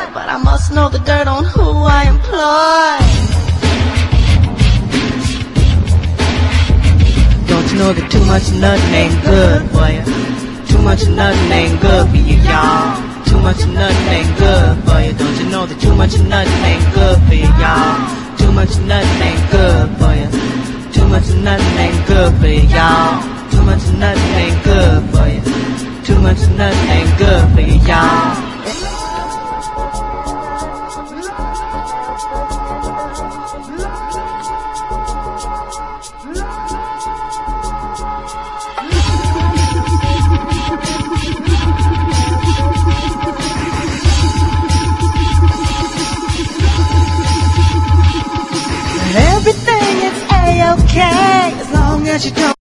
but I must know the dirt on who I employ. Don't you know that too much of nothing ain't good for you? Too much of nothing ain't good for you, y'all. Too much of nothing ain't good for you. Don't you know that too much of nothing ain't good for you, y'all? Too much of nothing ain't good for you. Too much of nothing ain't good for you, y'all. Too much of nothing ain't good for you. Too much of nothing ain't good for you, y'all. Everything is A-okay as long as you don't